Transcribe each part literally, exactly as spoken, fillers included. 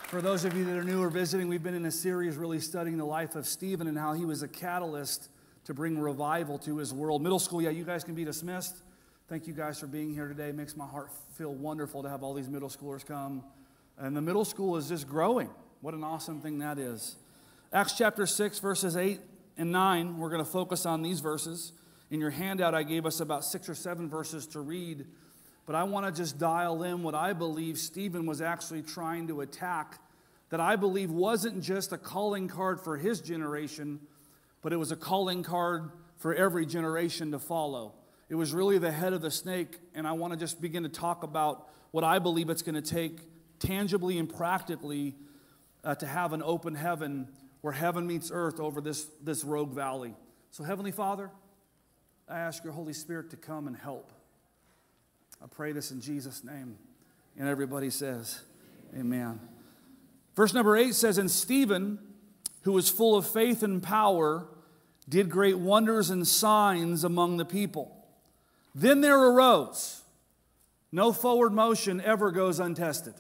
For those of you that are new or visiting, we've been in a series really studying the life of Stephen and how he was a catalyst to bring revival to his world. Middle school, yeah, you guys can be dismissed. Thank you guys for being here today. It makes my heart feel wonderful to have all these middle schoolers come. And the middle school is just growing. What an awesome thing that is. Acts chapter six, verses eight and nine, we're going to focus on these verses. In your handout, I gave us about six or seven verses to read. But I want to just dial in what I believe Stephen was actually trying to attack, that I believe wasn't just a calling card for his generation, but it was a calling card for every generation to follow. It was really the head of the snake, and I want to just begin to talk about what I believe it's going to take tangibly and practically uh, to have an open heaven where heaven meets earth over this, this rogue valley. So Heavenly Father, I ask your Holy Spirit to come and help. I pray this in Jesus' name. And everybody says, amen. Verse number eight says, and Stephen, who was full of faith and power, did great wonders and signs among the people. Then there arose. No forward motion ever goes untested.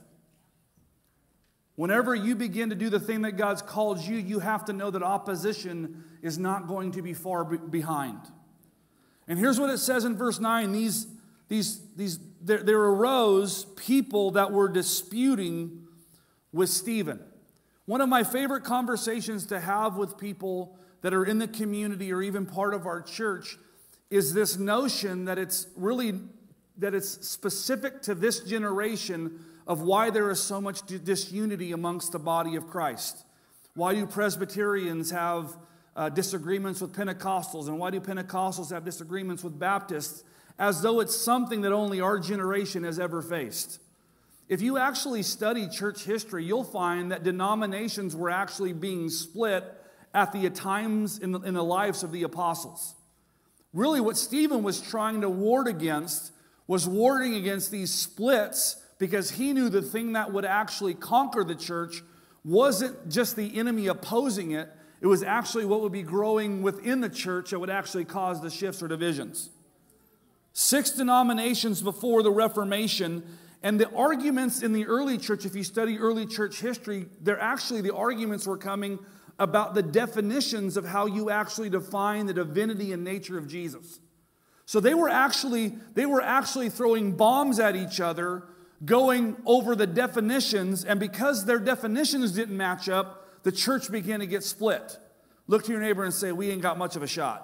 Whenever you begin to do the thing that God's called you, you have to know that opposition is not going to be far be- behind. And here's what it says in verse nine. These, these, these, there, there arose people that were disputing with Stephen. One of my favorite conversations to have with people that are in the community or even part of our church is this notion that it's really, that it's specific to this generation of why there is so much disunity amongst the body of Christ. Why do Presbyterians have uh, disagreements with Pentecostals? And why do Pentecostals have disagreements with Baptists? As though it's something that only our generation has ever faced. If you actually study church history, you'll find that denominations were actually being split at the times in the, in the lives of the apostles. Really, what Stephen was trying to ward against was warding against these splits because he knew the thing that would actually conquer the church wasn't just the enemy opposing it, it was actually what would be growing within the church that would actually cause the shifts or divisions. Six denominations before the Reformation, and the arguments in the early church, if you study early church history, they're actually, the arguments were coming about the definitions of how you actually define the divinity and nature of Jesus. So they were actually, they were actually throwing bombs at each other, going over the definitions, and because their definitions didn't match up, the church began to get split. Look to your neighbor and say, we ain't got much of a shot.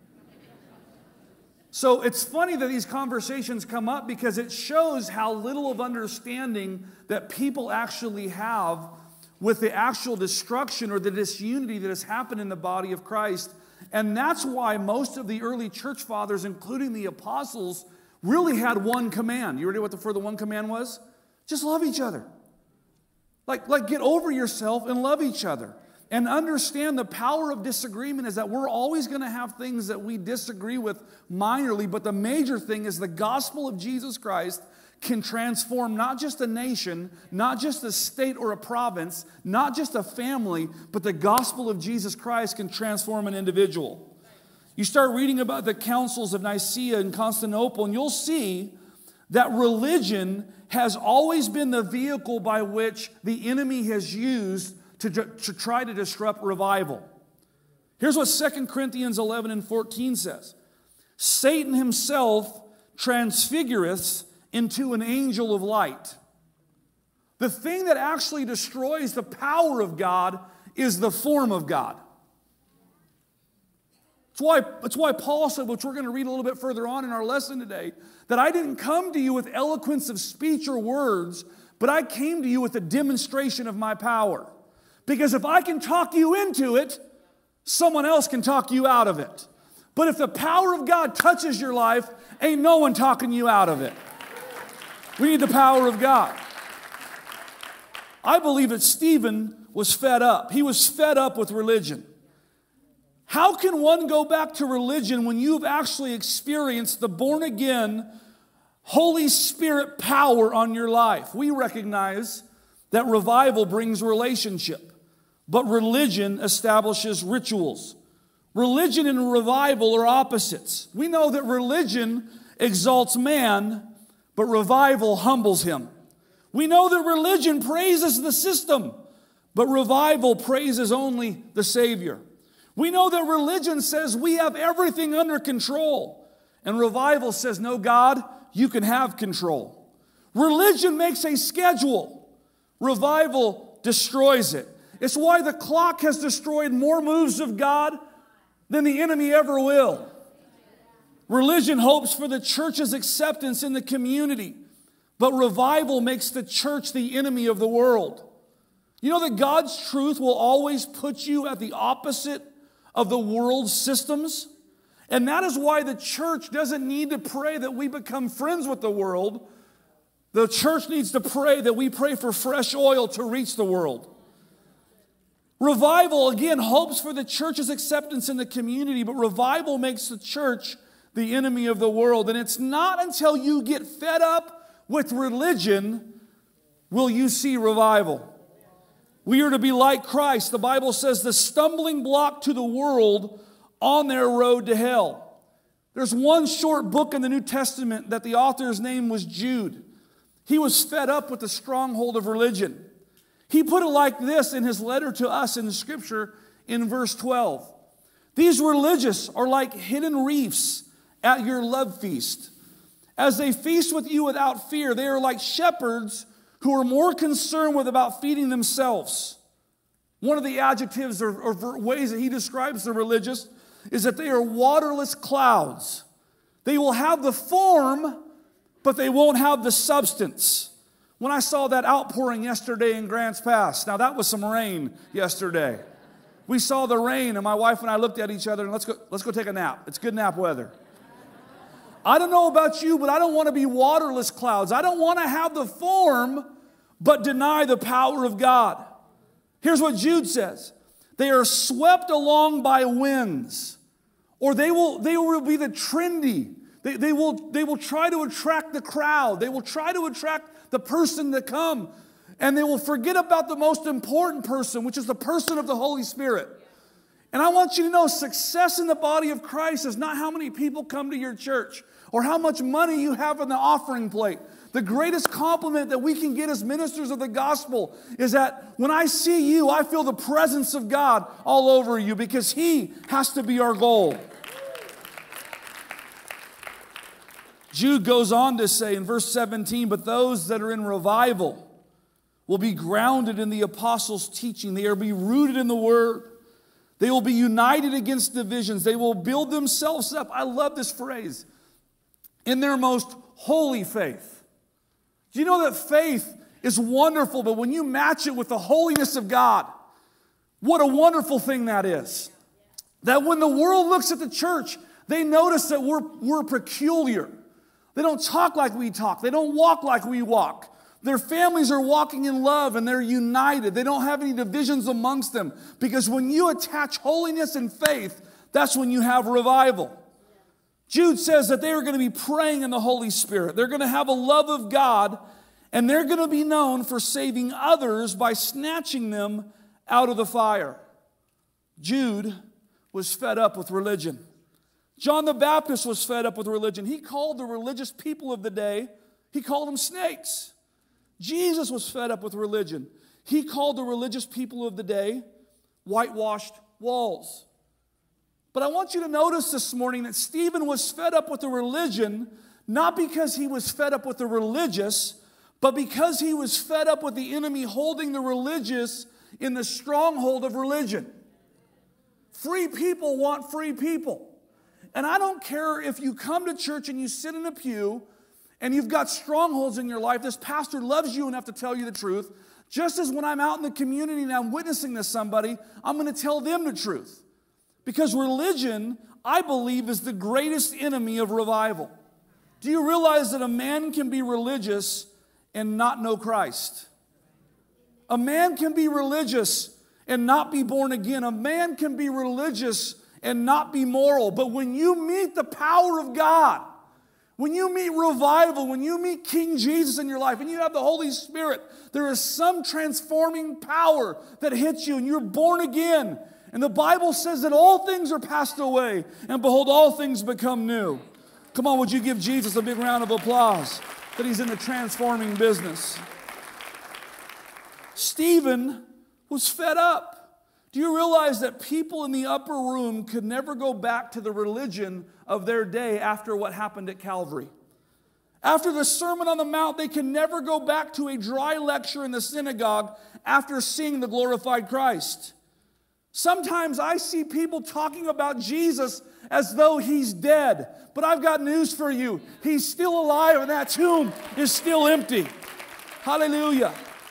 So it's funny that these conversations come up because it shows how little of understanding that people actually have with the actual destruction or the disunity that has happened in the body of Christ. And that's why most of the early church fathers, including the apostles, really had one command. You ready what the, for the one command was? Just love each other. Like, like get over yourself and love each other. And understand the power of disagreement is that we're always going to have things that we disagree with minorly, but the major thing is the gospel of Jesus Christ can transform not just a nation, not just a state or a province, not just a family, but the gospel of Jesus Christ can transform an individual. You start reading about the councils of Nicaea and Constantinople, and you'll see that religion has always been the vehicle by which the enemy has used To, to try to disrupt revival. Here's what Second Corinthians eleven and fourteen says. Satan himself transfigureth into an angel of light. The thing that actually destroys the power of God is the form of God. That's why, that's why Paul said, which we're going to read a little bit further on in our lesson today, that I didn't come to you with eloquence of speech or words, but I came to you with a demonstration of my power. Because if I can talk you into it, someone else can talk you out of it. But if the power of God touches your life, ain't no one talking you out of it. We need the power of God. I believe that Stephen was fed up. He was fed up with religion. How can one go back to religion when you've actually experienced the born-again, Holy Spirit power on your life? We recognize that revival brings relationship. But religion establishes rituals. Religion and revival are opposites. We know that religion exalts man, but revival humbles him. We know that religion praises the system, but revival praises only the Savior. We know that religion says we have everything under control, and revival says, no, God, you can have control. Religion makes a schedule. Revival destroys it. It's why the clock has destroyed more moves of God than the enemy ever will. Religion hopes for the church's acceptance in the community, but revival makes the church the enemy of the world. You know that God's truth will always put you at the opposite of the world's systems? And that is why the church doesn't need to pray that we become friends with the world. The church needs to pray that we pray for fresh oil to reach the world. Revival, again, hopes for the church's acceptance in the community, but revival makes the church the enemy of the world. And it's not until you get fed up with religion will you see revival. We are to be like Christ. The Bible says the stumbling block to the world on their road to hell. There's one short book in the New Testament that the author's name was Jude. He was fed up with the stronghold of religion. He put it like this in his letter to us in the Scripture in verse twelve. These religious are like hidden reefs at your love feast. As they feast with you without fear, they are like shepherds who are more concerned with about feeding themselves. One of the adjectives or, or ways that he describes the religious is that they are waterless clouds. They will have the form, but they won't have the substance. When I saw that outpouring yesterday in Grants Pass, now that was some rain yesterday. We saw the rain, and my wife and I looked at each other and let's go, let's go take a nap. It's good nap weather. I don't know about you, but I don't want to be waterless clouds. I don't want to have the form, but deny the power of God. Here's what Jude says. They are swept along by winds, or they will, they will be the trendy. They, they, will, they will try to attract the crowd. They will try to attract the person to come, and they will forget about the most important person, which is the person of the Holy Spirit. And I want you to know, success in the body of Christ is not how many people come to your church or how much money you have in the offering plate. The greatest compliment that we can get as ministers of the gospel is that when I see you, I feel the presence of God all over you, because He has to be our goal. Jude goes on to say in verse seventeen, but those that are in revival will be grounded in the apostles' teaching. They will be rooted in the word. They will be united against divisions. They will build themselves up. I love this phrase. In their most holy faith. Do you know that faith is wonderful, but when you match it with the holiness of God, what a wonderful thing that is. That when the world looks at the church, they notice that we're, we're peculiar. They don't talk like we talk. They don't walk like we walk. Their families are walking in love and they're united. They don't have any divisions amongst them. Because when you attach holiness and faith, that's when you have revival. Jude says that they are going to be praying in the Holy Spirit. They're going to have a love of God, and they're going to be known for saving others by snatching them out of the fire. Jude was fed up with religion. John the Baptist was fed up with religion. He called the religious people of the day, he called them snakes. Jesus was fed up with religion. He called the religious people of the day whitewashed walls. But I want you to notice this morning that Stephen was fed up with the religion, not because he was fed up with the religious, but because he was fed up with the enemy holding the religious in the stronghold of religion. Free people want free people. And I don't care if you come to church and you sit in a pew and you've got strongholds in your life. This pastor loves you enough to tell you the truth. Just as when I'm out in the community and I'm witnessing to somebody, I'm going to tell them the truth. Because religion, I believe, is the greatest enemy of revival. Do you realize that a man can be religious and not know Christ? A man can be religious and not be born again. A man can be religious and not be moral. But when you meet the power of God, when you meet revival, when you meet King Jesus in your life, and you have the Holy Spirit, there is some transforming power that hits you, and you're born again. And the Bible says that all things are passed away, and behold, all things become new. Come on, would you give Jesus a big round of applause that He's in the transforming business? Stephen was fed up. Do you realize that people in the upper room could never go back to the religion of their day after what happened at Calvary? After the Sermon on the Mount, they can never go back to a dry lecture in the synagogue after seeing the glorified Christ. Sometimes I see people talking about Jesus as though he's dead. But I've got news for you. He's still alive and that tomb is still empty. Hallelujah.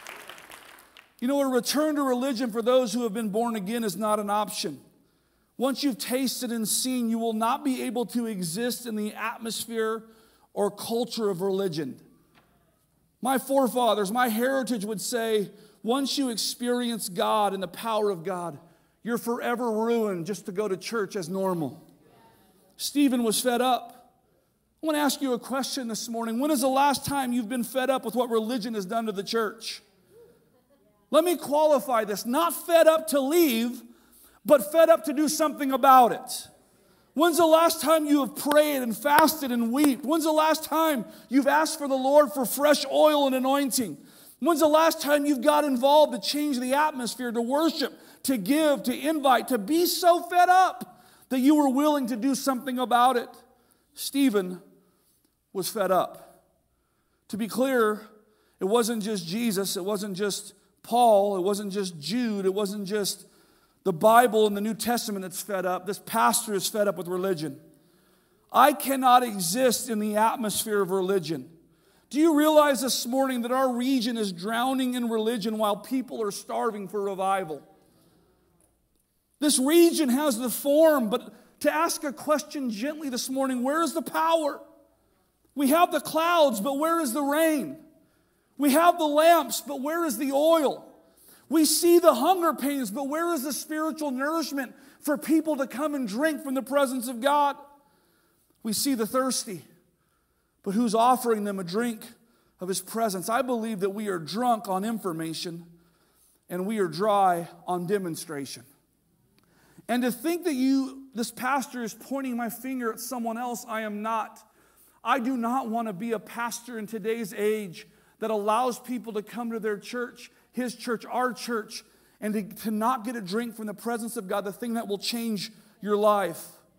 You know, a return to religion for those who have been born again is not an option. Once you've tasted and seen, you will not be able to exist in the atmosphere or culture of religion. My forefathers, my heritage would say, once you experience God and the power of God, you're forever ruined just to go to church as normal. Stephen was fed up. I want to ask you a question this morning. When is the last time you've been fed up with what religion has done to the church? Let me qualify this. Not fed up to leave, but fed up to do something about it. When's the last time you have prayed and fasted and wept? When's the last time you've asked for the Lord for fresh oil and anointing? When's the last time you've got involved to change the atmosphere, to worship, to give, to invite, to be so fed up that you were willing to do something about it? Stephen was fed up. To be clear, it wasn't just Jesus, it wasn't just Paul, it wasn't just Jude, it wasn't just the Bible and the New Testament that's fed up. This pastor is fed up with religion. I cannot exist in the atmosphere of religion. Do you realize this morning that our region is drowning in religion while people are starving for revival? This region has the form, but to ask a question gently this morning, where is the power? We have the clouds, but where is the rain? We have the lamps, but where is the oil? We see the hunger pains, but where is the spiritual nourishment for people to come and drink from the presence of God? We see the thirsty, but who's offering them a drink of His presence? I believe that we are drunk on information and we are dry on demonstration. And to think that you, this pastor is pointing my finger at someone else, I am not. I do not want to be a pastor in today's age that allows people to come to their church, His church, our church, and to, to not get a drink from the presence of God, the thing that will change your life.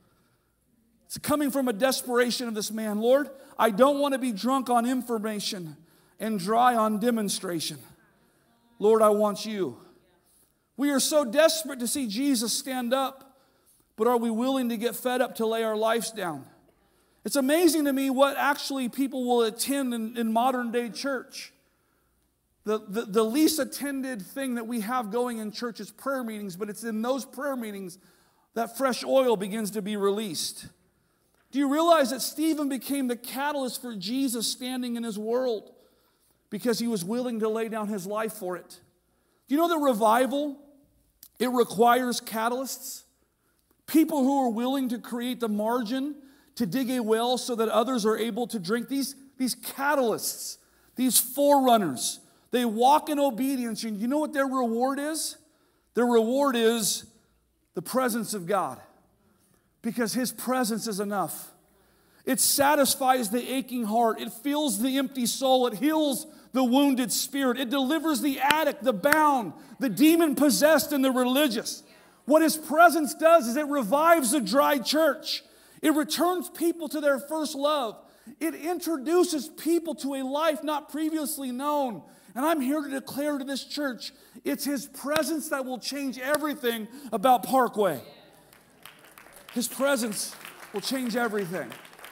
It's coming from a desperation of this man. Lord, I don't want to be drunk on information and dry on demonstration. Lord, I want you. We are so desperate to see Jesus stand up, but are we willing to get fed up to lay our lives down? It's amazing to me what actually people will attend in, in modern day church. The, the, the least attended thing that we have going in church is prayer meetings, but it's in those prayer meetings that fresh oil begins to be released. Do you realize that Stephen became the catalyst for Jesus standing in His world because he was willing to lay down his life for it? Do you know that revival, it requires catalysts? People who are willing to create the margin to dig a well so that others are able to drink. These, these catalysts, these forerunners, they walk in obedience. And you know what their reward is? Their reward is the presence of God. Because His presence is enough. It satisfies the aching heart. It fills the empty soul. It heals the wounded spirit. It delivers the addict, the bound, the demon-possessed, and the religious. What His presence does is it revives a dry church. It returns people to their first love. It introduces people to a life not previously known. And I'm here to declare to this church, it's His presence that will change everything about Parkway. His presence will change everything.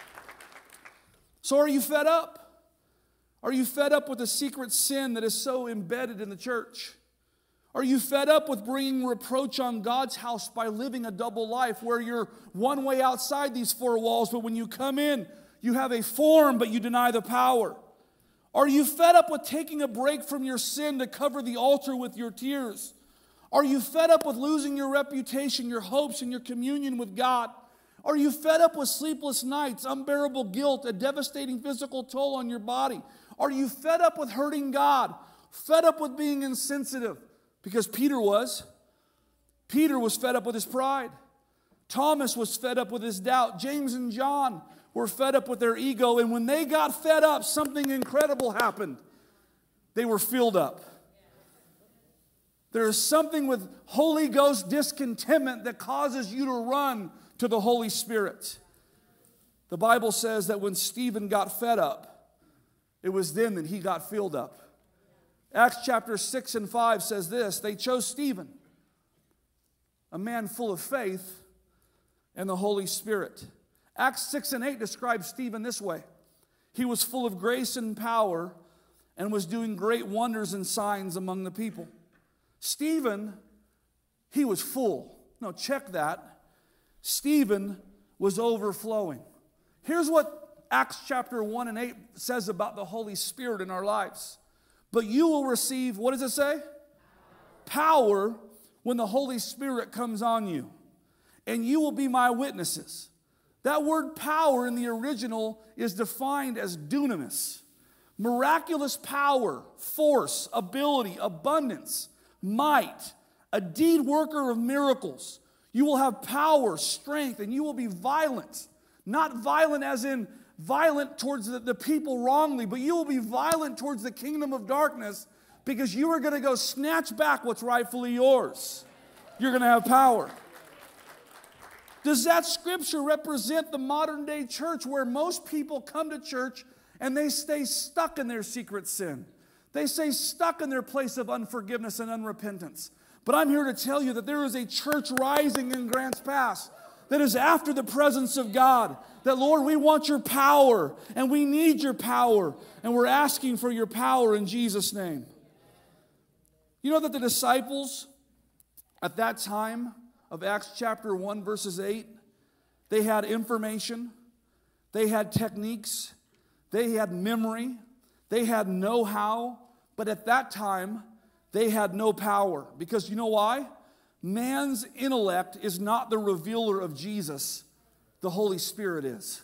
So are you fed up? Are you fed up with the secret sin that is so embedded in the church? Are you fed up with bringing reproach on God's house by living a double life where you're one way outside these four walls, but when you come in, you have a form, but you deny the power? Are you fed up with taking a break from your sin to cover the altar with your tears? Are you fed up with losing your reputation, your hopes, and your communion with God? Are you fed up with sleepless nights, unbearable guilt, a devastating physical toll on your body? Are you fed up with hurting God? Fed up with being insensitive? Because Peter was. Peter was fed up with his pride. Thomas was fed up with his doubt. James and John were fed up with their ego. And when they got fed up, something incredible happened. They were filled up. There is something with Holy Ghost discontentment that causes you to run to the Holy Spirit. The Bible says that when Stephen got fed up, it was then that he got filled up. Acts chapter six and five says this: they chose Stephen, a man full of faith and the Holy Spirit. Acts six and eight describes Stephen this way: he was full of grace and power and was doing great wonders and signs among the people. Stephen, he was full. No, check that. Stephen was overflowing. Here's what Acts chapter one and eight says about the Holy Spirit in our lives. But you will receive, what does it say? Power when the Holy Spirit comes on you. And you will be my witnesses. That word power in the original is defined as dunamis. Miraculous power, force, ability, abundance, might, a deed worker of miracles. You will have power, strength, and you will be violent. Not violent as in violent towards the, the people wrongly, but you will be violent towards the kingdom of darkness because you are going to go snatch back what's rightfully yours. You're going to have power. Does that scripture represent the modern day church where most people come to church and they stay stuck in their secret sin? They stay stuck in their place of unforgiveness and unrepentance. But I'm here to tell you that there is a church rising in Grants Pass that is after the presence of God. That, Lord, we want your power and we need your power. And we're asking for your power in Jesus' name. You know that the disciples at that time of Acts chapter one verses eight, they had information, they had techniques, they had memory, they had know-how, but at that time, they had no power. Because you know why? Man's intellect is not the revealer of Jesus. The Holy Spirit is.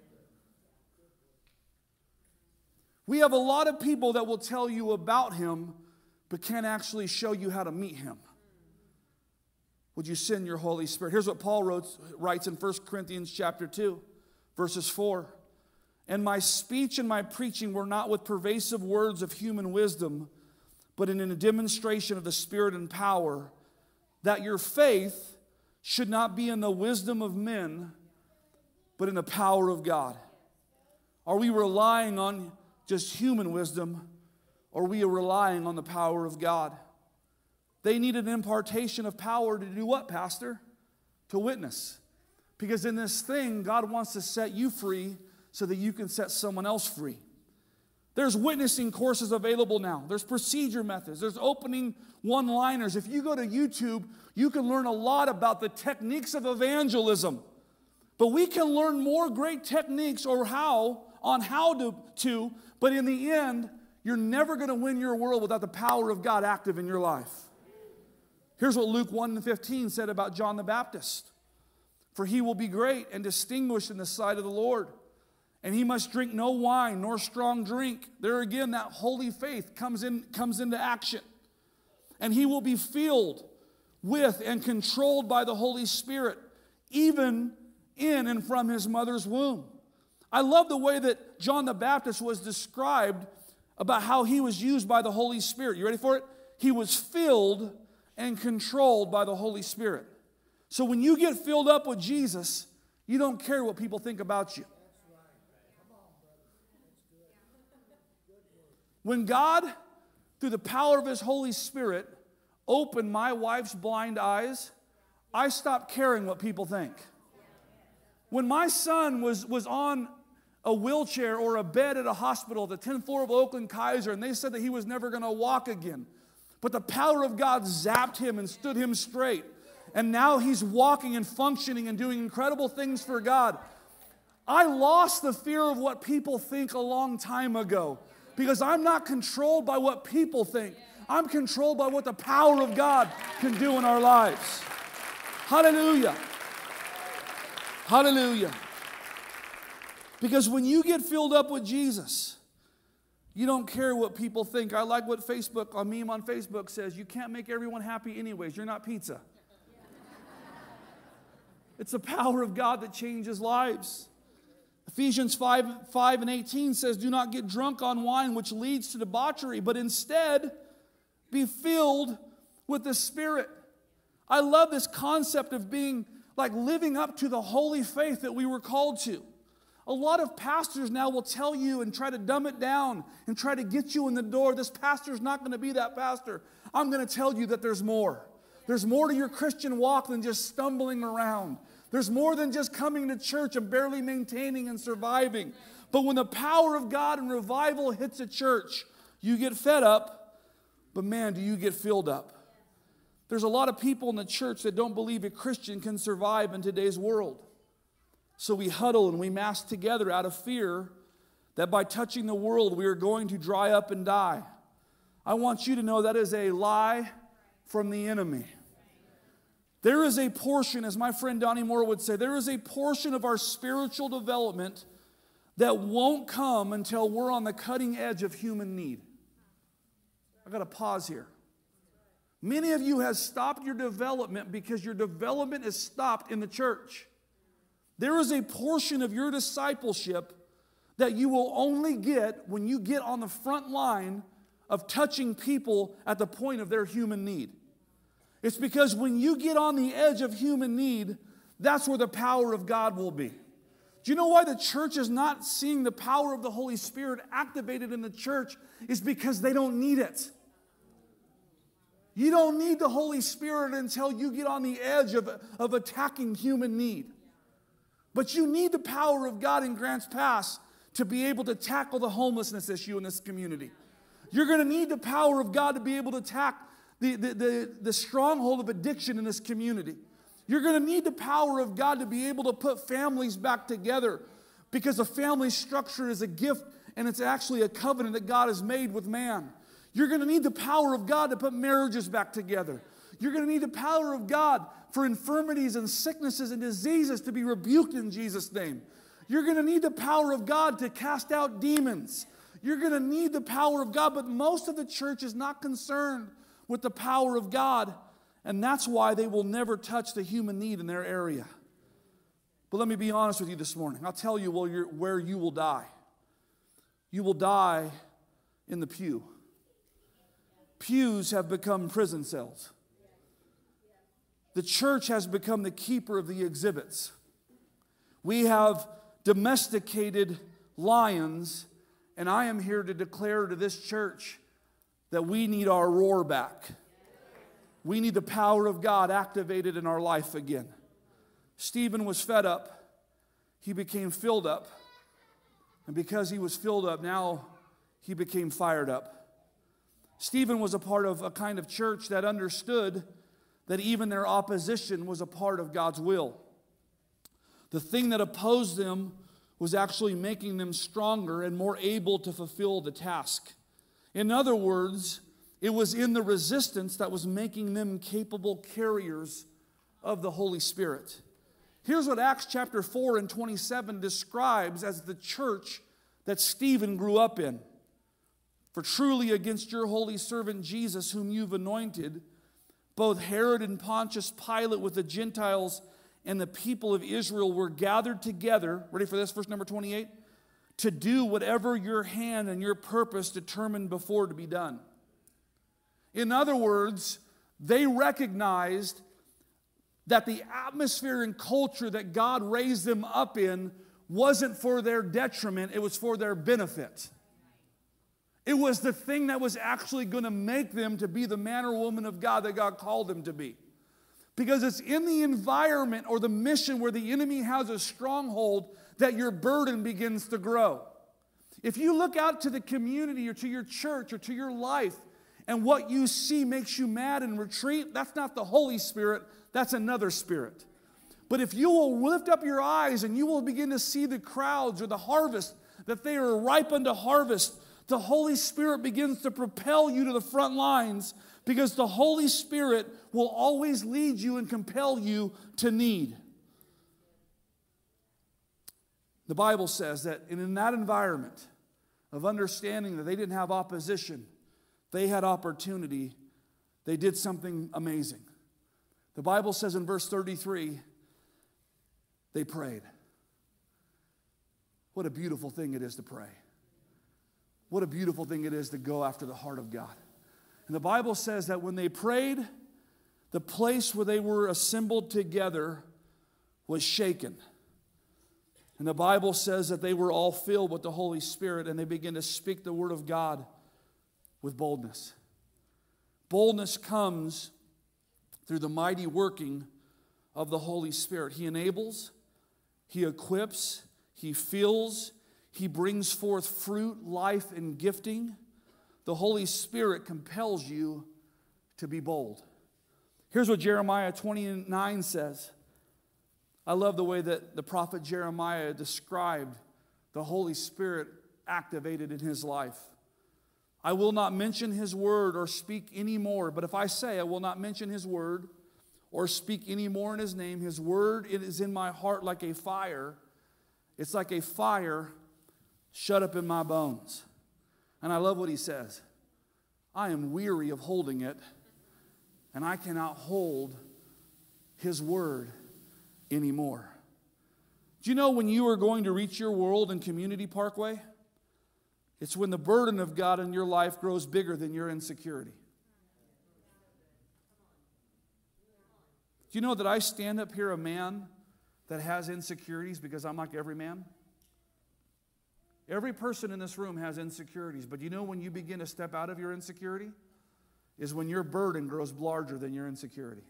We have a lot of people that will tell you about him, but can't actually show you how to meet him. Would you send your Holy Spirit? Here's what Paul wrote, writes in First Corinthians chapter two, verses four. And my speech and my preaching were not with pervasive words of human wisdom, but in a demonstration of the Spirit and power, that your faith should not be in the wisdom of men, but in the power of God. Are we relying on just human wisdom, or are we relying on the power of God? They needed an impartation of power to do what, Pastor? To witness. Because in this thing, God wants to set you free so that you can set someone else free. There's witnessing courses available now. There's procedure methods. There's opening one-liners. If you go to YouTube, you can learn a lot about the techniques of evangelism. But we can learn more great techniques or how, on how to, to, but in the end, you're never going to win your world without the power of God active in your life. Here's what Luke one and fifteen said about John the Baptist. For he will be great and distinguished in the sight of the Lord. And he must drink no wine nor strong drink. There again, that holy faith comes in, comes into action. And he will be filled with and controlled by the Holy Spirit, even in and from his mother's womb. I love the way that John the Baptist was described about how he was used by the Holy Spirit. You ready for it? He was filled and controlled by the Holy Spirit. So when you get filled up with Jesus, you don't care what people think about you. When God, through the power of his Holy Spirit, opened my wife's blind eyes, I stopped caring what people think. When my son was, was on a wheelchair or a bed at a hospital, the tenth floor of Oakland Kaiser, and they said that he was never going to walk again, but the power of God zapped him and stood him straight. And now he's walking and functioning and doing incredible things for God. I lost the fear of what people think a long time ago. Because I'm not controlled by what people think. I'm controlled by what the power of God can do in our lives. Hallelujah. Hallelujah. Because when you get filled up with Jesus, you don't care what people think. I like what Facebook, a meme on Facebook says, you can't make everyone happy anyways. You're not pizza. It's the power of God that changes lives. Ephesians five, five and eighteen says, do not get drunk on wine, which leads to debauchery, but instead be filled with the Spirit. I love this concept of being like living up to the holy faith that we were called to. A lot of pastors now will tell you and try to dumb it down and try to get you in the door. This pastor's not going to be that pastor. I'm going to tell you that there's more. There's more to your Christian walk than just stumbling around. There's more than just coming to church and barely maintaining and surviving. But when the power of God and revival hits a church, you get fed up, but man, do you get filled up. There's a lot of people in the church that don't believe a Christian can survive in today's world. So we huddle and we mass together out of fear that by touching the world we are going to dry up and die. I want you to know that is a lie from the enemy. There is a portion, as my friend Donnie Moore would say, there is a portion of our spiritual development that won't come until we're on the cutting edge of human need. I've got to pause here. Many of you have stopped your development because your development is stopped in the church. There is a portion of your discipleship that you will only get when you get on the front line of touching people at the point of their human need. It's because when you get on the edge of human need, that's where the power of God will be. Do you know why the church is not seeing the power of the Holy Spirit activated in the church? It's because they don't need it. You don't need the Holy Spirit until you get on the edge of, of attacking human need. But you need the power of God in Grants Pass to be able to tackle the homelessness issue in this community. You're going to need the power of God to be able to attack the, the, the, the stronghold of addiction in this community. You're going to need the power of God to be able to put families back together, because a family structure is a gift and it's actually a covenant that God has made with man. You're going to need the power of God to put marriages back together. You're going to need the power of God for infirmities and sicknesses and diseases to be rebuked in Jesus' name. You're going to need the power of God to cast out demons. You're going to need the power of God, but most of the church is not concerned with the power of God, and that's why they will never touch the human need in their area. But let me be honest with you this morning. I'll tell you where, you're, where you will die. You will die in the pew. Pews have become prison cells. The church has become the keeper of the exhibits. We have domesticated lions, and I am here to declare to this church that we need our roar back. We need the power of God activated in our life again. Stephen was fed up. He became filled up. And because he was filled up, now he became fired up. Stephen was a part of a kind of church that understood that even their opposition was a part of God's will. The thing that opposed them was actually making them stronger and more able to fulfill the task. In other words, it was in the resistance that was making them capable carriers of the Holy Spirit. Here's what Acts chapter four and twenty-seven describes as the church that Stephen grew up in. For truly against your holy servant Jesus, whom you've anointed, both Herod and Pontius Pilate with the Gentiles and the people of Israel were gathered together, ready for this, verse number twenty-eight, to do whatever your hand and your purpose determined before to be done. In other words, they recognized that the atmosphere and culture that God raised them up in wasn't for their detriment, it was for their benefit. It was the thing that was actually going to make them to be the man or woman of God that God called them to be. Because it's in the environment or the mission where the enemy has a stronghold that your burden begins to grow. If you look out to the community or to your church or to your life and what you see makes you mad and retreat, that's not the Holy Spirit, that's another spirit. But if you will lift up your eyes and you will begin to see the crowds or the harvest, that they are ripe unto harvest, the Holy Spirit begins to propel you to the front lines, because the Holy Spirit will always lead you and compel you to need. The Bible says that in that environment of understanding that they didn't have opposition, they had opportunity, they did something amazing. The Bible says in verse thirty-three, they prayed. What a beautiful thing it is to pray. What a beautiful thing it is to go after the heart of God. And the Bible says that when they prayed, the place where they were assembled together was shaken. And the Bible says that they were all filled with the Holy Spirit, and they began to speak the word of God with boldness. Boldness comes through the mighty working of the Holy Spirit. He enables, He equips, He fills, He brings forth fruit, life, and gifting. The Holy Spirit compels you to be bold. Here's what Jeremiah twenty-nine says. I love the way that the prophet Jeremiah described the Holy Spirit activated in his life. I will not mention his word or speak any more, but if I say I will not mention his word or speak any more in his name, his word it is in my heart like a fire. It's like a fire shut up in my bones. And I love what he says. I am weary of holding it, and I cannot hold his word anymore. Do you know when you are going to reach your world in Community Parkway? It's when the burden of God in your life grows bigger than your insecurity. Do you know that I stand up here a man that has insecurities because I'm like every man? Every person in this room has insecurities, but you know when you begin to step out of your insecurity is when your burden grows larger than your insecurity.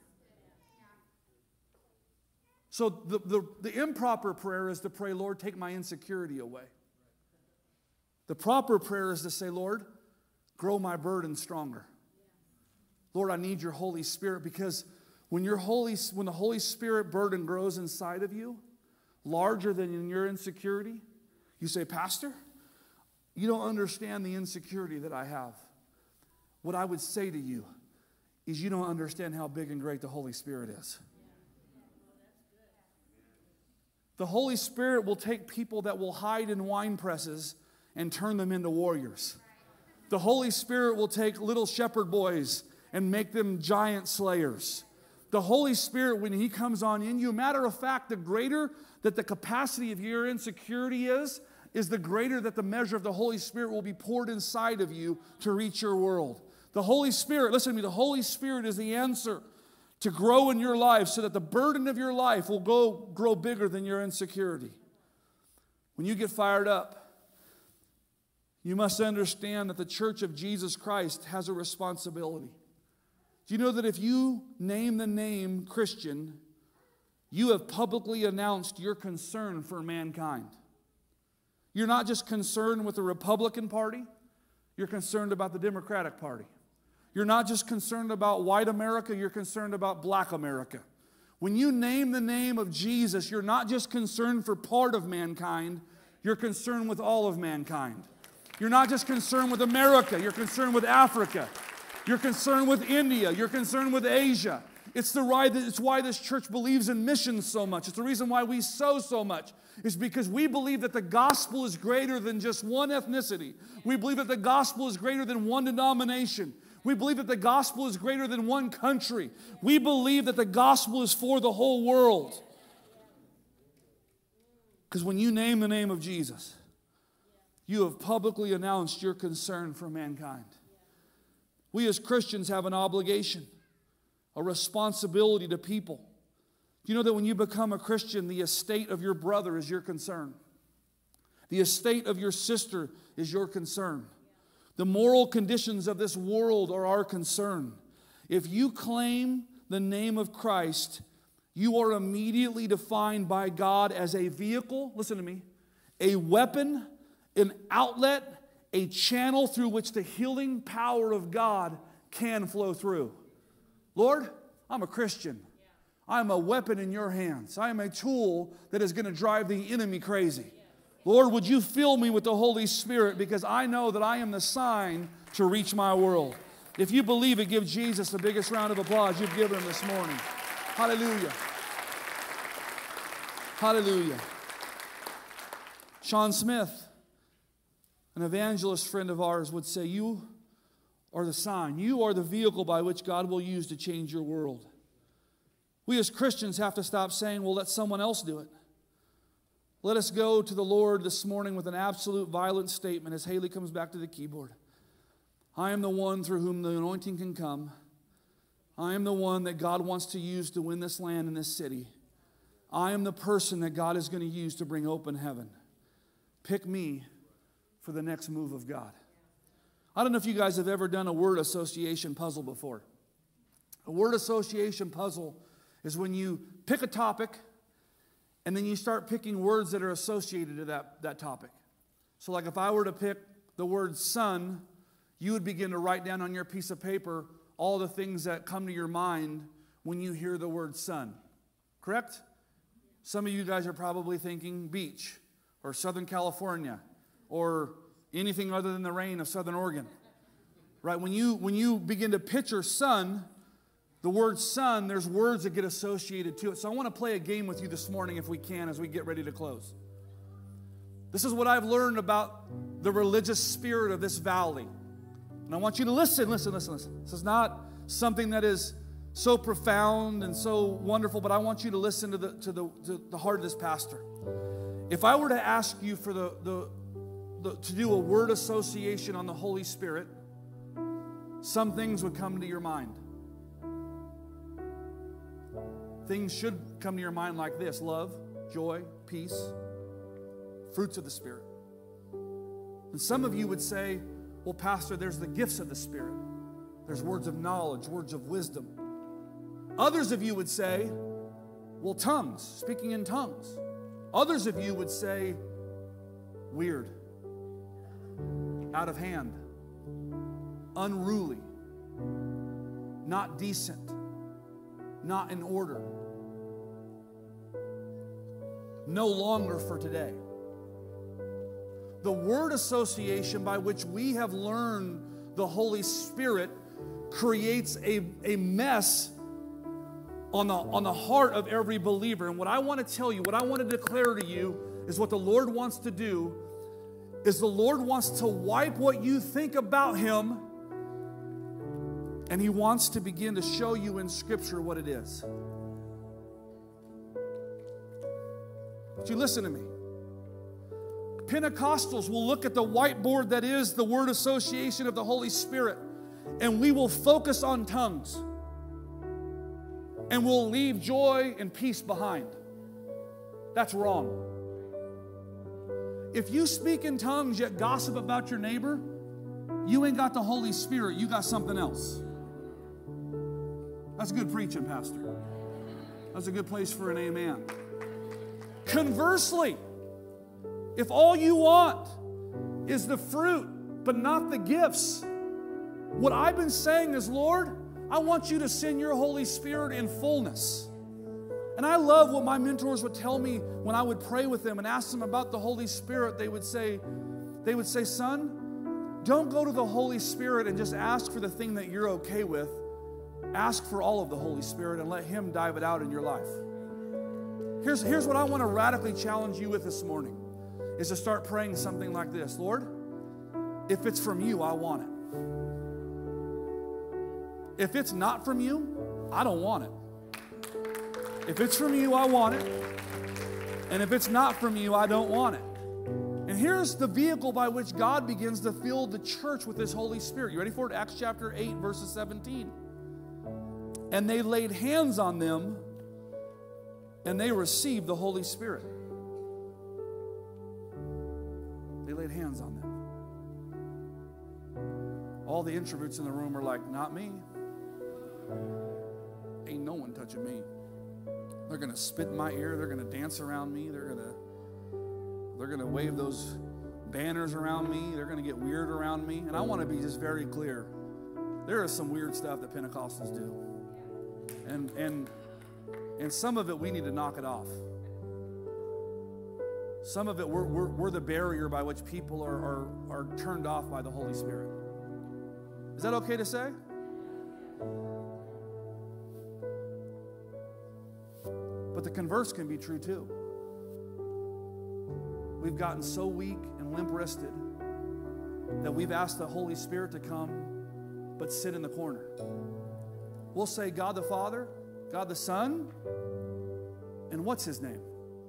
So the, the, the improper prayer is to pray, Lord, take my insecurity away. The proper prayer is to say, Lord, grow my burden stronger. Lord, I need your Holy Spirit, because when your Holy, when the Holy Spirit burden grows inside of you, larger than in your insecurity, you say, Pastor, you don't understand the insecurity that I have. What I would say to you is you don't understand how big and great the Holy Spirit is. The Holy Spirit will take people that will hide in wine presses and turn them into warriors. The Holy Spirit will take little shepherd boys and make them giant slayers. The Holy Spirit, when He comes on in you, matter of fact, the greater that the capacity of your insecurity is, is the greater that the measure of the Holy Spirit will be poured inside of you to reach your world. The Holy Spirit, listen to me, the Holy Spirit is the answer to grow in your life so that the burden of your life will go grow bigger than your insecurity. When you get fired up, you must understand that the Church of Jesus Christ has a responsibility. Do you know that if you name the name Christian, you have publicly announced your concern for mankind? You're not just concerned with the Republican Party, you're concerned about the Democratic Party. You're not just concerned about white America, you're concerned about black America. When you name the name of Jesus, you're not just concerned for part of mankind, you're concerned with all of mankind. You're not just concerned with America, you're concerned with Africa. You're concerned with India, you're concerned with Asia. It's, the right, it's why this church believes in missions so much. It's the reason why we sow so much. It's because we believe that the gospel is greater than just one ethnicity. We believe that the gospel is greater than one denomination. We believe that the gospel is greater than one country. We believe that the gospel is for the whole world. Because when you name the name of Jesus, you have publicly announced your concern for mankind. We as Christians have an obligation, a responsibility to people. Do you know that when you become a Christian, the estate of your brother is your concern? The estate of your sister is your concern. The moral conditions of this world are our concern. If you claim the name of Christ, you are immediately defined by God as a vehicle, listen to me, a weapon, an outlet, a channel through which the healing power of God can flow through. Lord, I'm a Christian. I'm a weapon in your hands. I am a tool that is going to drive the enemy crazy. Lord, would you fill me with the Holy Spirit, because I know that I am the sign to reach my world. If you believe it, give Jesus the biggest round of applause you've given him this morning. Hallelujah. Hallelujah. Sean Smith, an evangelist friend of ours, would say, you are the sign. You are the vehicle by which God will use to change your world. We as Christians have to stop saying, well, let someone else do it. Let us go to the Lord this morning with an absolute violent statement as Haley comes back to the keyboard. I am the one through whom the anointing can come. I am the one that God wants to use to win this land and this city. I am the person that God is going to use to bring open heaven. Pick me for the next move of God. I don't know if you guys have ever done a word association puzzle before. A word association puzzle is when you pick a topic and then you start picking words that are associated to that, that topic. So like if I were to pick the word sun, you would begin to write down on your piece of paper all the things that come to your mind when you hear the word sun. Correct? Some of you guys are probably thinking beach or Southern California or anything other than the rain of Southern Oregon. Right? When you, when you begin to picture sun, the word sun, there's words that get associated to it. So I want to play a game with you this morning if we can as we get ready to close. This is what I've learned about the religious spirit of this valley. And I want you to listen, listen, listen, listen. This is not something that is so profound and so wonderful, but I want you to listen to the, to the, to the heart of this pastor. If I were to ask you for the, the, the to do a word association on the Holy Spirit, some things would come to your mind. Things should come to your mind like this: love, joy, peace, fruits of the Spirit. And some of you would say, well, Pastor, there's the gifts of the Spirit. There's words of knowledge, words of wisdom. Others of you would say, well, tongues, speaking in tongues. Others of you would say, weird, out of hand, unruly, not decent, not in order, no longer for today. The word association by which we have learned the Holy Spirit creates a, a mess on the, on the heart of every believer. And what I want to tell you, what I want to declare to you is what the Lord wants to do is the Lord wants to wipe what you think about Him, and He wants to begin to show you in Scripture what it is. But you listen to me. Pentecostals will look at the whiteboard that is the word association of the Holy Spirit, and we will focus on tongues, and we'll leave joy and peace behind. That's wrong. If you speak in tongues yet gossip about your neighbor, you ain't got the Holy Spirit, you got something else. That's good preaching, Pastor. That's a good place for an amen. Conversely, if all you want is the fruit, but not the gifts, what I've been saying is, Lord, I want you to send your Holy Spirit in fullness. And I love what my mentors would tell me when I would pray with them and ask them about the Holy Spirit. They would say, they would say, son, don't go to the Holy Spirit and just ask for the thing that you're okay with. Ask for all of the Holy Spirit and let Him dive it out in your life. Here's, here's what I want to radically challenge you with this morning, is to start praying something like this. Lord, if it's from you, I want it. If it's not from you, I don't want it. If it's from you, I want it. And if it's not from you, I don't want it. And here's the vehicle by which God begins to fill the church with His Holy Spirit. You ready for it? Acts chapter eight, verses seventeen. And they laid hands on them, and they received the Holy Spirit. They laid hands on them. All the introverts in the room are like, not me. Ain't no one touching me. They're going to spit in my ear. They're going to dance around me. They're going to they're going to wave those banners around me. They're going to get weird around me. And I want to be just very clear. There is some weird stuff that Pentecostals do. And and and some of it we need to knock it off. Some of it we're, we're, we're the barrier by which people are, are, are turned off by the Holy Spirit. Is that okay to say? But the converse can be true too. We've gotten so weak and limp-wristed that we've asked the Holy Spirit to come but sit in the corner. We'll say God the Father, God the Son, and what's His name?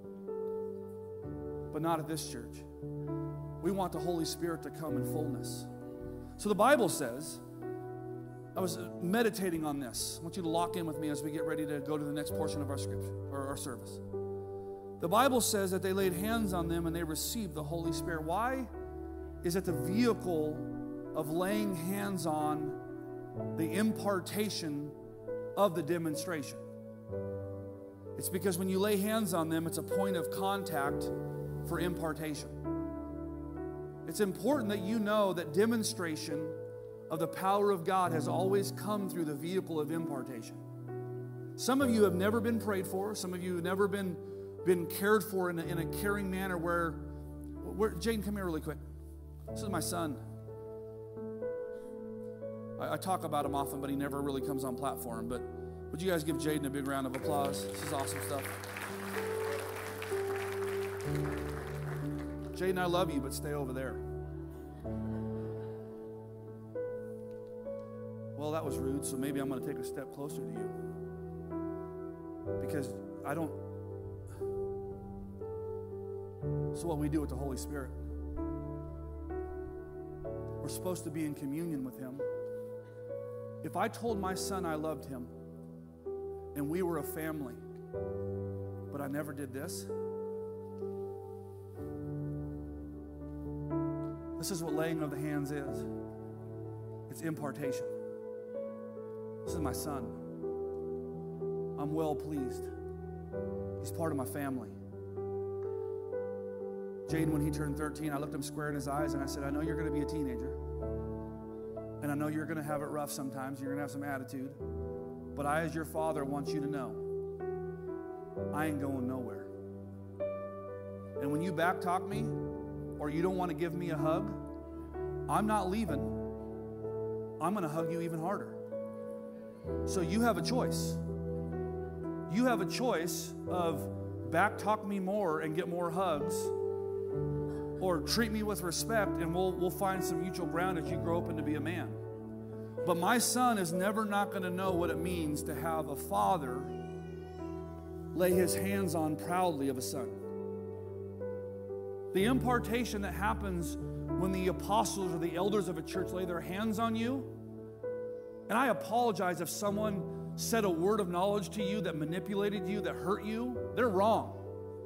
But not at this church. We want the Holy Spirit to come in fullness. So the Bible says I was meditating on this. I want you to lock in with me as we get ready to go to the next portion of our scripture or our service. The Bible says that they laid hands on them and they received the Holy Spirit. Why is it the vehicle of laying hands on the impartation of the demonstration? It's because when you lay hands on them, it's a point of contact for impartation. It's important that you know that demonstration of the power of God has always come through the vehicle of impartation. Some of you have never been prayed for. Some of you have never been, been cared for in a, in a caring manner where, where... Jaden, come here really quick. This is my son. I, I talk about him often, but he never really comes on platform. But would you guys give Jaden a big round of applause? This is awesome stuff. Jaden, I love you, but stay over there. Well, that was rude, so maybe I'm going to take a step closer to you. Because I don't... So what we do with the Holy Spirit. We're supposed to be in communion with Him. If I told my son I loved him, and we were a family, but I never did this, this is what laying of the hands is. It's impartation. This is my son. I'm well pleased. He's part of my family. Jaden, when he turned thirteen, I looked him square in his eyes and I said, I know you're going to be a teenager. And I know you're going to have it rough sometimes. You're going to have some attitude. But I, as your father, want you to know, I ain't going nowhere. And when you backtalk me, or you don't want to give me a hug, I'm not leaving. I'm going to hug you even harder. So you have a choice. You have a choice of backtalk me more and get more hugs, or treat me with respect and we'll, we'll find some mutual ground as you grow up and to be a man. But my son is never not going to know what it means to have a father lay his hands on proudly of a son. The impartation that happens when the apostles or the elders of a church lay their hands on you, and I apologize if someone said a word of knowledge to you that manipulated you, that hurt you, they're wrong.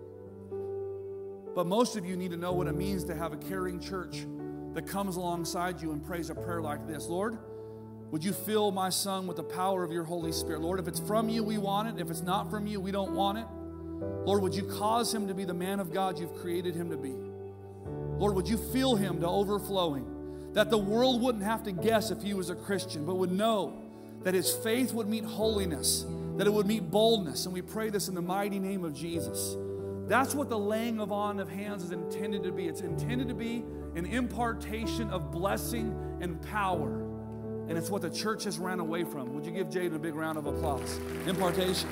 But most of you need to know what it means to have a caring church that comes alongside you and prays a prayer like this. Lord, would you fill my son with the power of your Holy Spirit? Lord, if it's from you, we want it. If it's not from you, we don't want it. Lord, would you cause him to be the man of God you've created him to be? Lord, would you fill him to overflowing, that the world wouldn't have to guess if he was a Christian, but would know that his faith would meet holiness, that it would meet boldness. And we pray this in the mighty name of Jesus. That's what the laying of on of hands is intended to be. It's intended to be an impartation of blessing and power. And it's what the church has ran away from. Would you give Jaden a big round of applause? Impartation.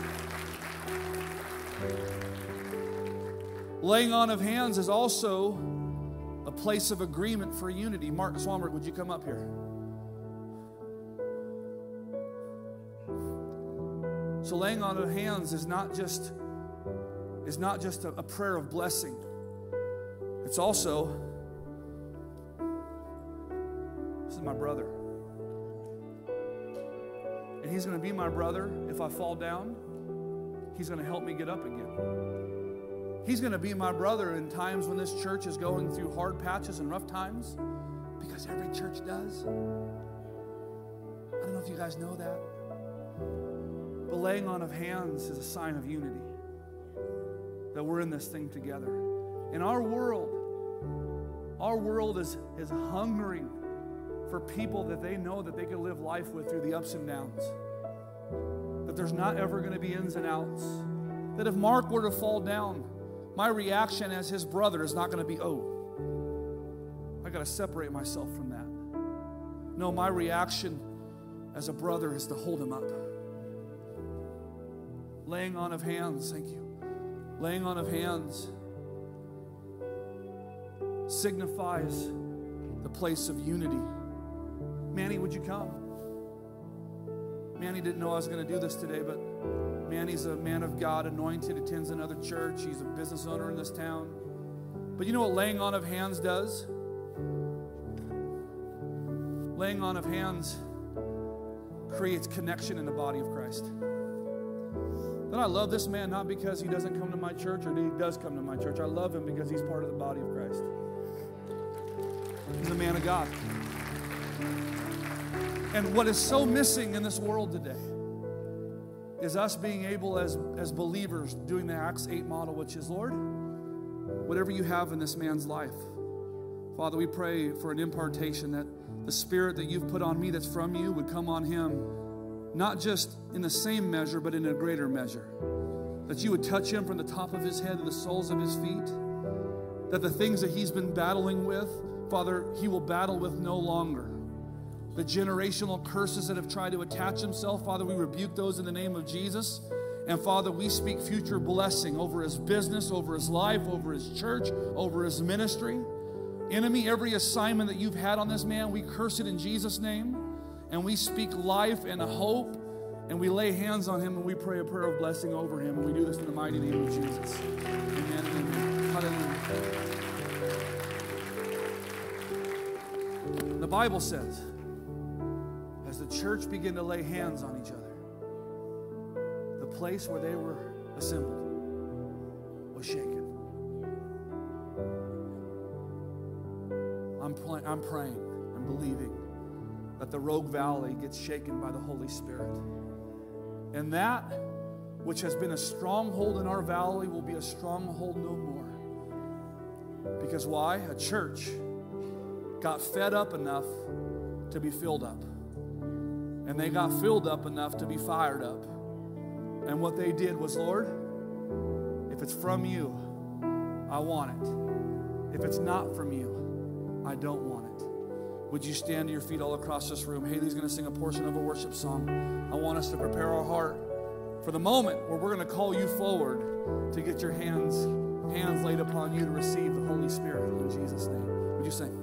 Laying on of hands is also a place of agreement for unity. Mark Swanberg, would you come up here? So laying on of hands is not just, is not just a, a prayer of blessing. It's also, this is my brother. And he's going to be my brother if I fall down. He's going to help me get up again. He's going to be my brother in times when this church is going through hard patches and rough times, because every church does. I don't know if you guys know that. The laying on of hands is a sign of unity, that we're in this thing together. In our world, our world is, is hungering for people that they know that they can live life with through the ups and downs. That there's not ever going to be ins and outs. That if Mark were to fall down, my reaction as his brother is not going to be, oh, I got to separate myself from that. No, my reaction as a brother is to hold him up. Laying on of hands, thank you. Laying on of hands signifies the place of unity. Manny, would you come? Manny didn't know I was going to do this today, but Manny's a man of God, anointed, attends another church. He's a business owner in this town. But you know what laying on of hands does? Laying on of hands creates connection in the body of Christ. Then I love this man not because he doesn't come to my church or he does come to my church. I love him because he's part of the body of Christ. He's a man of God. And what is so missing in this world today is us being able as, as believers doing the Acts eight model, which is, Lord, whatever you have in this man's life, Father, we pray for an impartation that the Spirit that you've put on me that's from you would come on him, not just in the same measure, but in a greater measure. That you would touch him from the top of his head to the soles of his feet. That the things that he's been battling with, Father, he will battle with no longer. The generational curses that have tried to attach himself, Father, we rebuke those in the name of Jesus. And Father, we speak future blessing over his business, over his life, over his church, over his ministry. Enemy, every assignment that you've had on this man, we curse it in Jesus' name. And we speak life and a hope. And we lay hands on him and we pray a prayer of blessing over him. And we do this in the mighty name of Jesus. Amen. Amen. Hallelujah. The Bible says, as the church began to lay hands on each other, the place where they were assembled was shaken. I'm, pl- I'm praying and believing that the Rogue Valley gets shaken by the Holy Spirit. And that which has been a stronghold in our valley will be a stronghold no more. Because why? A church got fed up enough to be filled up. And they got filled up enough to be fired up. And what they did was, Lord, if it's from you, I want it. If it's not from you, I don't want it. Would you stand to your feet all across this room? Haley's going to sing a portion of a worship song. I want us to prepare our heart for the moment where we're going to call you forward to get your hands, hands laid upon you to receive the Holy Spirit in Jesus' name. Would you sing?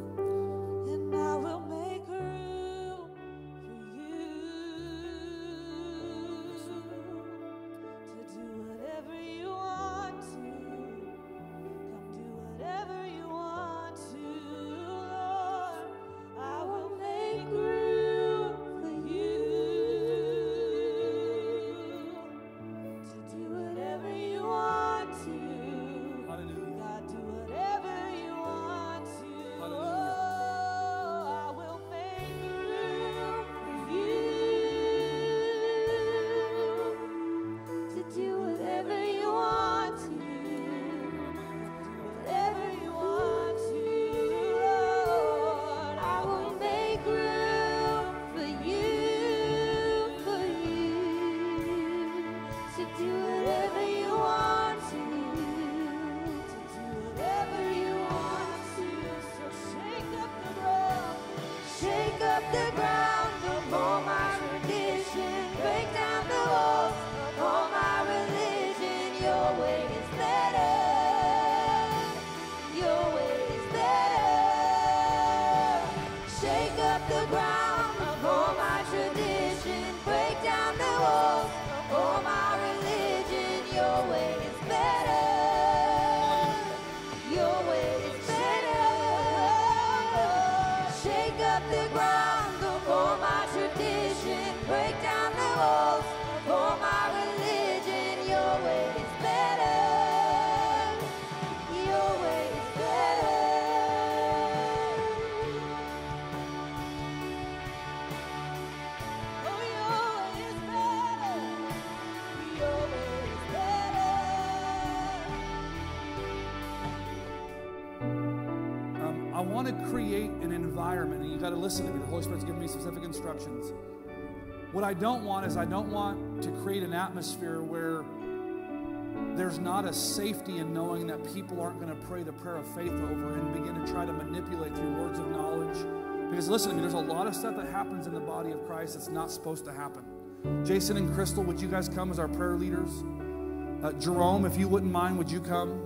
I want to create an environment, and you got to listen to me. The Holy Spirit's giving me specific instructions. What I don't want is I don't want to create an atmosphere where there's not a safety in knowing that people aren't going to pray the prayer of faith over and begin to try to manipulate through words of knowledge. Because listen to me, there's a lot of stuff that happens in the body of Christ that's not supposed to happen. Jason and Crystal, would you guys come as our prayer leaders? Uh, Jerome, if you wouldn't mind, would you come?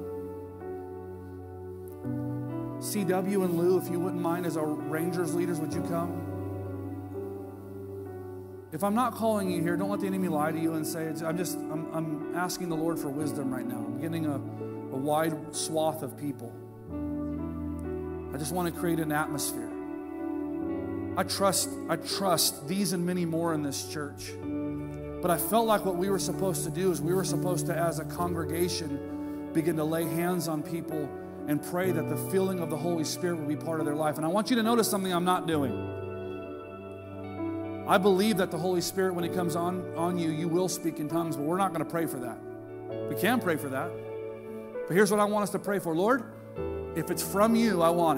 C W and Lou, if you wouldn't mind, as our Rangers leaders, would you come? If I'm not calling you here, don't let the enemy lie to you and say, it's, I'm just, I'm, I'm asking the Lord for wisdom right now. I'm getting a, a wide swath of people. I just want to create an atmosphere I trust, I trust these and many more in this church. But I felt like what we were supposed to do is we were supposed to, as a congregation, begin to lay hands on people and pray that the filling of the Holy Spirit would be part of their life. And I want you to notice something I'm not doing. I believe that the Holy Spirit, when He comes on, on you, you will speak in tongues, but we're not going to pray for that. We can pray for that. But here's what I want us to pray for. Lord, if it's from you, I want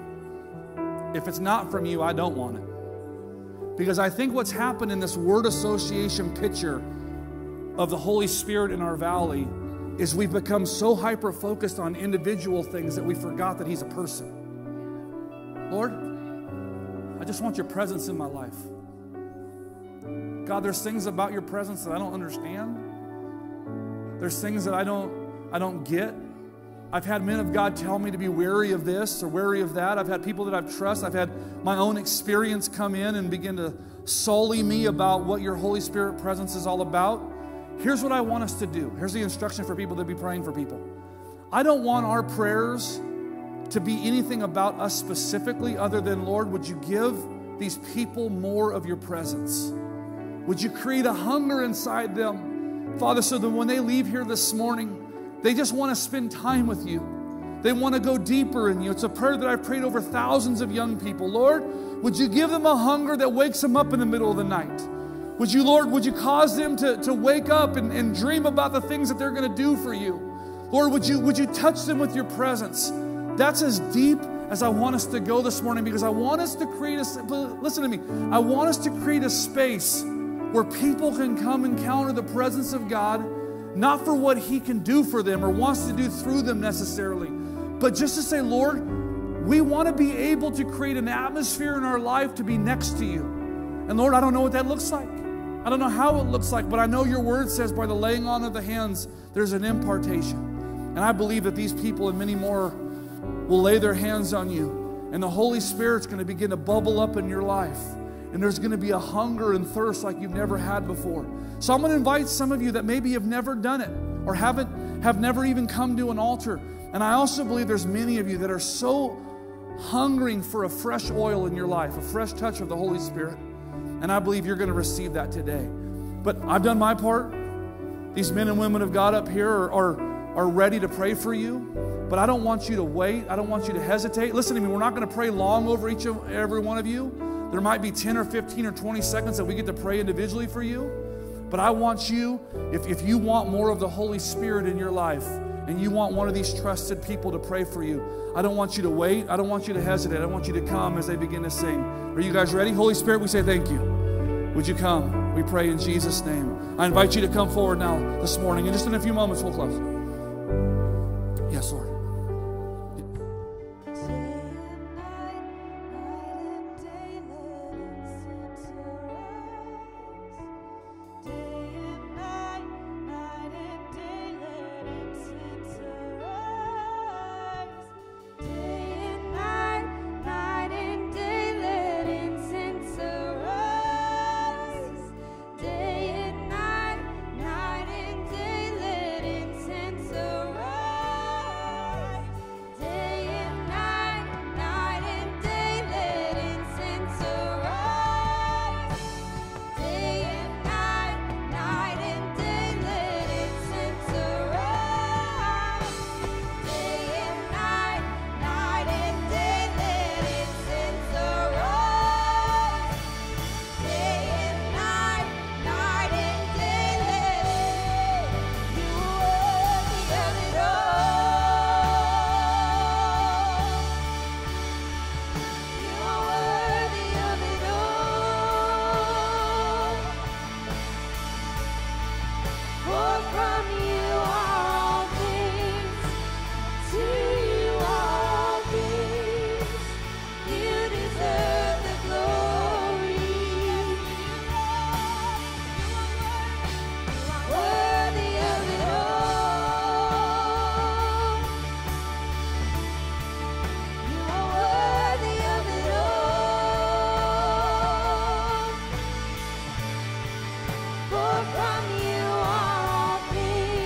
it. If it's not from you, I don't want it. Because I think what's happened in this word association picture of the Holy Spirit in our valley is we've become so hyper-focused on individual things that we forgot that He's a person. Lord, I just want your presence in my life. God, there's things about your presence that I don't understand. There's things that I don't, I don't get. I've had men of God tell me to be wary of this or wary of that. I've had people that I've trusted. I've had my own experience come in and begin to sully me about what your Holy Spirit presence is all about. Here's what I want us to do. Here's the instruction for people to be praying for people. I don't want our prayers to be anything about us specifically other than, Lord, would you give these people more of your presence? Would you create a hunger inside them, Father, so that when they leave here this morning, they just want to spend time with you. They want to go deeper in you. It's a prayer that I've prayed over thousands of young people. Lord, would you give them a hunger that wakes them up in the middle of the night? Would you, Lord, would you cause them to, to wake up and, and dream about the things that they're going to do for you? Lord, would you, would you touch them with your presence? That's as deep as I want us to go this morning, because I want us to create a, listen to me, I want us to create a space where people can come encounter the presence of God, not for what He can do for them or wants to do through them necessarily, but just to say, Lord, we want to be able to create an atmosphere in our life to be next to you. And Lord, I don't know what that looks like. I don't know how it looks like, but I know your word says by the laying on of the hands, there's an impartation. And I believe that these people and many more will lay their hands on you, and the Holy Spirit's going to begin to bubble up in your life. And there's going to be a hunger and thirst like you've never had before. So I'm going to invite some of you that maybe have never done it or haven't, have never even come to an altar. And I also believe there's many of you that are so hungering for a fresh oil in your life, a fresh touch of the Holy Spirit. And I believe you're going to receive that today. But I've done my part. These men and women of God up here are, are, are ready to pray for you. But I don't want you to wait. I don't want you to hesitate. Listen to me, we're not going to pray long over each of every one of you. There might be ten or fifteen or twenty seconds that we get to pray individually for you. But I want you, if, if you want more of the Holy Spirit in your life and you want one of these trusted people to pray for you, I don't want you to wait. I don't want you to hesitate. I want you to come as they begin to sing. Are you guys ready? Holy Spirit, we say thank you. Would you come? We pray in Jesus' name. I invite you to come forward now this morning. And just in a few moments, we'll close. Yes, Lord. From you all things.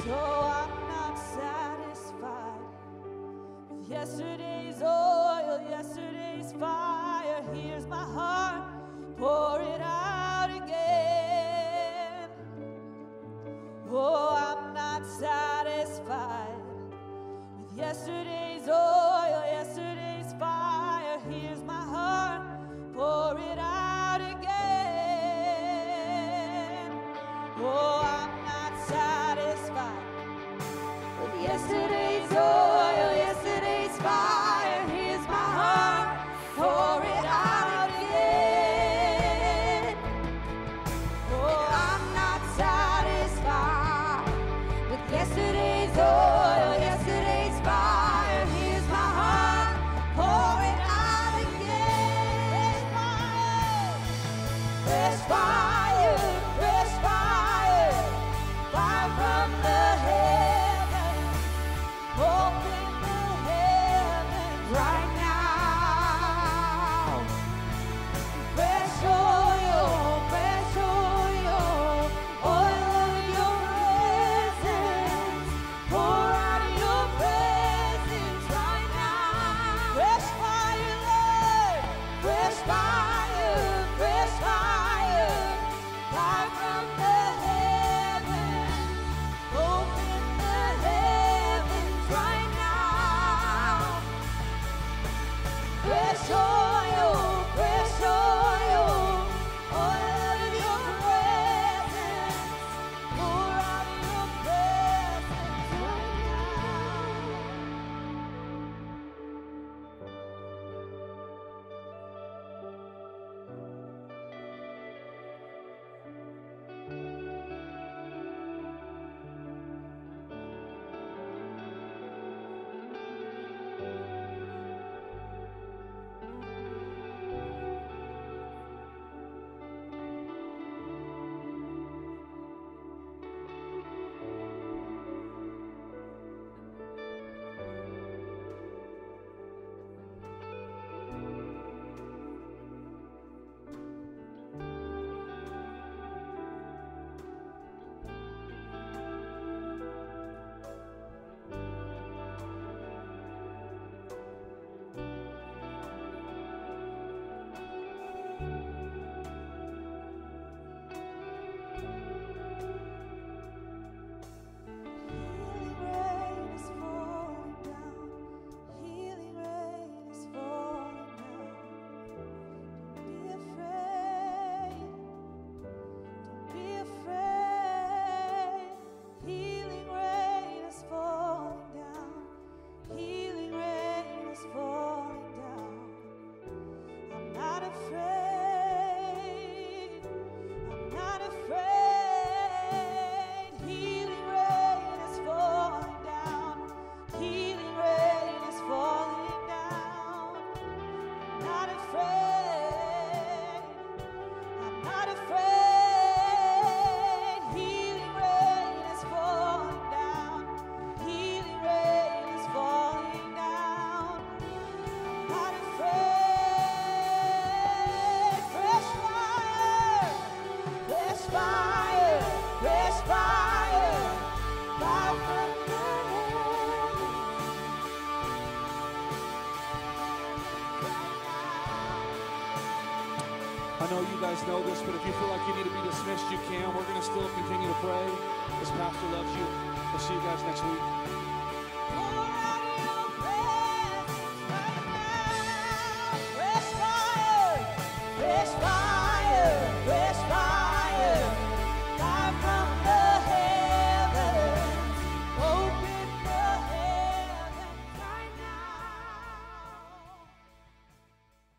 I'm not satisfied with yesterday's oil, yesterday's fire. Here's my heart, pour it out again. Oh, I'm not satisfied with yesterday's oil, yesterday's fire. Here's my heart, pour it out again. Oh, I'm not satisfied with yesterday's oil, yesterday's fire. Here's my heart, pour it out again. Oh, I'm not satisfied with yesterday's oil, yesterday's fire. Here's my heart, pour it out again. Fresh fire, fresh fire, fire from the heavens. Open the heavens right now. Fresh oil, fresh oil, oil of your presence. Pour out your presence right now. Fresh fire, Lord, fresh fire, fresh fire, fire from the heavens. Open the heavens right now. Fresh oil, fresh oil, oil of your presence. Pour out your presence right Healing rain is falling down. Healing rain is falling down. Don't be afraid. Don't be afraid. Healing rain is falling down. Healing rain is falling down. I'm not afraid. I'm not afraid. Healing rain is falling down. Healing rain is falling down. I'm not afraid. I'm not afraid. Healing rain is falling down. Healing rain is falling down. I'm not afraid. Fresh fire, fresh fire, fresh fire, fire from the heavens right now. I know you guys know this, but if you feel like you need to be dismissed, you can. We're going to still continue to pray. This pastor loves you. We'll see you guys next week.